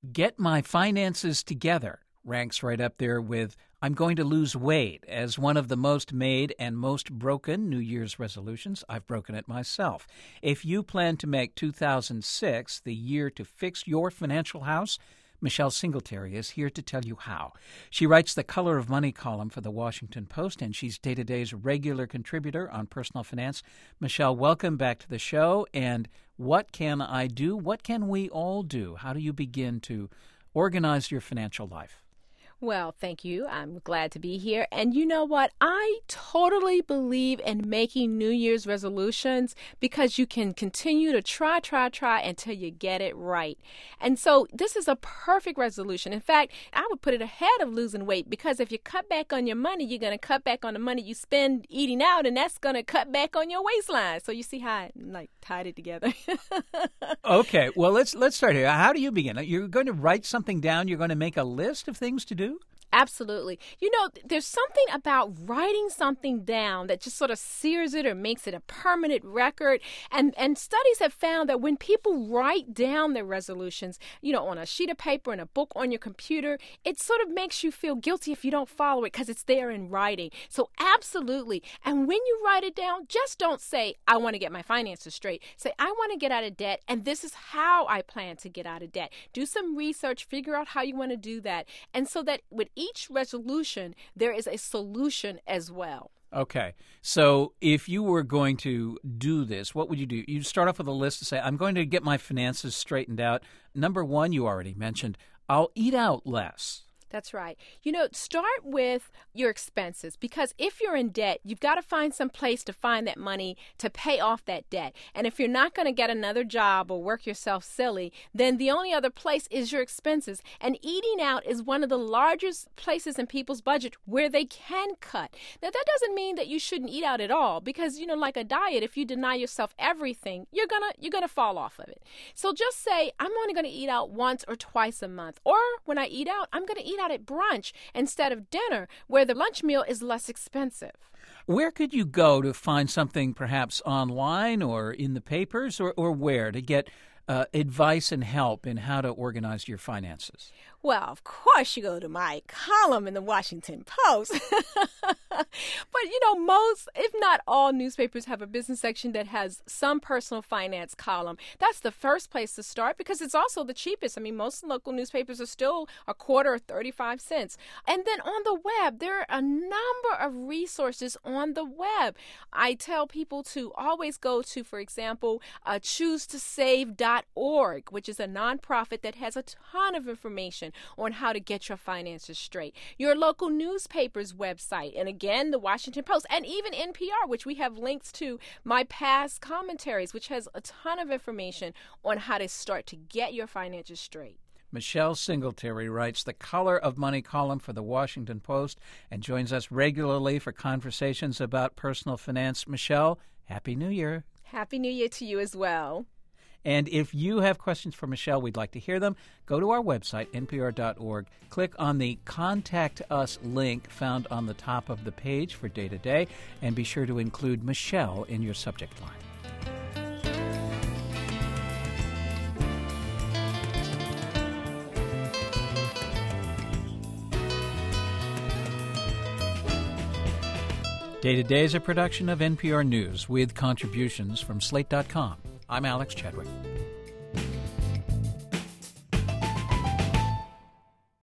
Get My Finances Together ranks right up there with I'm going to lose weight as one of the most made and most broken New Year's resolutions. I've broken it myself. If you plan to make 2006 the year to fix your financial house, Michelle Singletary is here to tell you how. She writes the Color of Money column for the Washington Post, and she's Day to Day's regular contributor on personal finance. Michelle, welcome back to the show. And what can I do? What can we all do? How do you begin to organize your financial life? Well, thank you. I'm glad to be here. And you know what? I totally believe in making New Year's resolutions because you can continue to try until you get it right. And so this is a perfect resolution. In fact, I would put it ahead of losing weight because if you cut back on your money, you're going to cut back on the money you spend eating out, and that's going to cut back on your waistline. So you see how I tied it together. Okay, well, let's start here. How do you begin? You're going to write something down? You're going to make a list of things to do? Absolutely. You know, there's something about writing something down that just sort of sears it or makes it a permanent record. And studies have found that when people write down their resolutions, you know, on a sheet of paper, in a book, on your computer, it sort of makes you feel guilty if you don't follow it because it's there in writing. So absolutely. And when you write it down, just don't say, I want to get my finances straight. Say, I want to get out of debt, and this is how I plan to get out of debt. Do some research, figure out how you want to do that. And so that with each resolution, there is a solution as well. Okay. So if you were going to do this, what would you do? You'd start off with a list to say, I'm going to get my finances straightened out. Number one, you already mentioned, I'll eat out less. That's right. You know, start with your expenses because if you're in debt, you've got to find some place to find that money to pay off that debt. And if you're not going to get another job or work yourself silly, then the only other place is your expenses. And eating out is one of the largest places in people's budget where they can cut. Now, that doesn't mean that you shouldn't eat out at all because, you know, like a diet, if you deny yourself everything, you're gonna fall off of it. So just say, I'm only going to eat out once or twice a month. Or when I eat out, I'm going to eat out at brunch instead of dinner, where the lunch meal is less expensive. Where could you go to find something perhaps online or in the papers or where to get advice and help in how to organize your finances? Well, of course, you go to my column in the Washington Post. But, you know, most, if not all, newspapers have a business section that has some personal finance column. That's the first place to start because it's also the cheapest. I mean, most local newspapers are still a quarter or 35 cents. And then on the web, there are a number of resources on the web. I tell people to always go to, for example, choosetosave.org, which is a nonprofit that has a ton of information on how to get your finances straight. Your local newspaper's website, and again, the Washington Post, and even NPR, which we have links to my past commentaries, which has a ton of information on how to start to get your finances straight. Michelle Singletary writes the Color of Money column for the Washington Post and joins us regularly for conversations about personal finance. Michelle, Happy New Year. Happy New Year to you as well. And if you have questions for Michelle, we'd like to hear them. Go to our website, npr.org. Click on the Contact Us link found on the top of the page for Day to Day, and be sure to include Michelle in your subject line. Day to Day is a production of NPR News with contributions from Slate.com. I'm Alex Chadwick.